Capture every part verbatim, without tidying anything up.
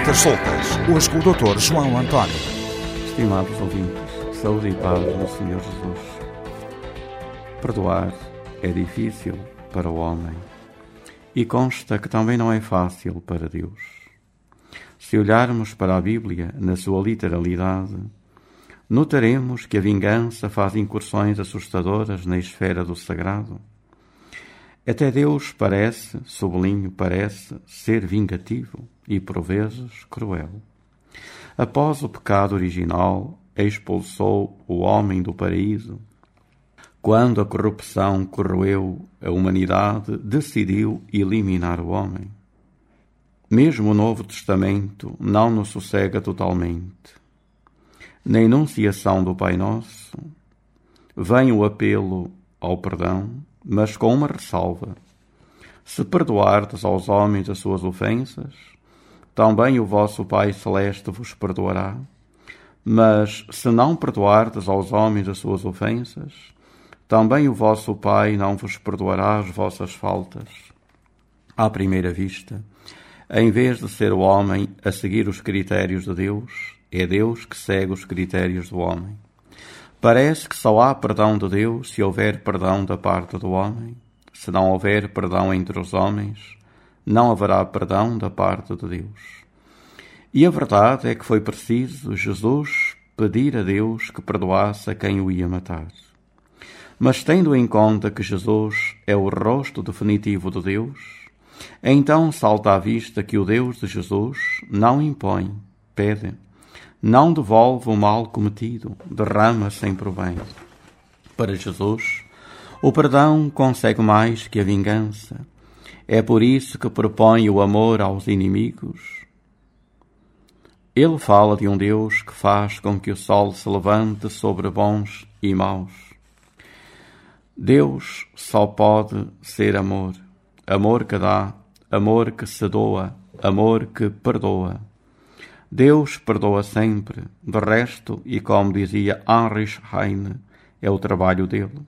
Notas Soltas, hoje com o doutor João António. Estimados ouvintes, saúde e paz no Senhor Jesus. Perdoar é difícil para o homem e consta que também não é fácil para Deus. Se olharmos para a Bíblia na sua literalidade, notaremos que a vingança faz incursões assustadoras na esfera do sagrado. Até Deus parece, sublinho, parece ser vingativo e, por vezes, cruel. Após o pecado original, expulsou o homem do paraíso. Quando a corrupção corroeu a humanidade, decidiu eliminar o homem. Mesmo o Novo Testamento não nos sossega totalmente. Na enunciação do Pai Nosso, vem o apelo ao perdão, mas com uma ressalva. Se perdoardes aos homens as suas ofensas, também o vosso Pai Celeste vos perdoará. Mas se não perdoardes aos homens as suas ofensas, também o vosso Pai não vos perdoará as vossas faltas. À primeira vista, em vez de ser o homem a seguir os critérios de Deus, é Deus que segue os critérios do homem. Parece que só há perdão de Deus se houver perdão da parte do homem. Se não houver perdão entre os homens, não haverá perdão da parte de Deus. E a verdade é que foi preciso Jesus pedir a Deus que perdoasse a quem o ia matar. Mas tendo em conta que Jesus é o rosto definitivo de Deus, então salta à vista que o Deus de Jesus não impõe, pede, não devolve o mal cometido, derrama sem proveito. Para Jesus, o perdão consegue mais que a vingança. É por isso que propõe o amor aos inimigos. Ele fala de um Deus que faz com que o sol se levante sobre bons e maus. Deus só pode ser amor. Amor que dá, amor que se doa, amor que perdoa. Deus perdoa sempre, de resto, e como dizia Heinrich Heine, é o trabalho dele.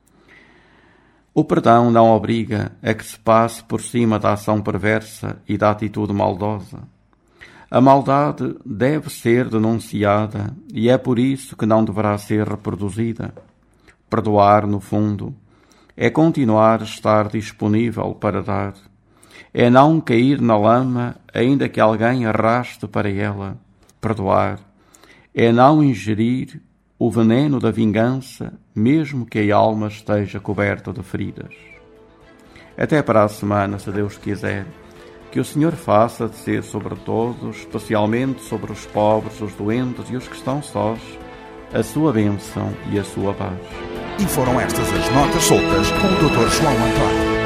O perdão não obriga a que se passe por cima da ação perversa e da atitude maldosa. A maldade deve ser denunciada e é por isso que não deverá ser reproduzida. Perdoar, no fundo, é continuar a estar disponível para dar. É não cair na lama, ainda que alguém arraste para ela. Perdoar é não ingerir o veneno da vingança, mesmo que a alma esteja coberta de feridas. Até para a semana, se Deus quiser, que o Senhor faça descer sobre todos, especialmente sobre os pobres, os doentes e os que estão sós, a sua bênção e a sua paz. E foram estas as Notas Soltas com o doutor João António.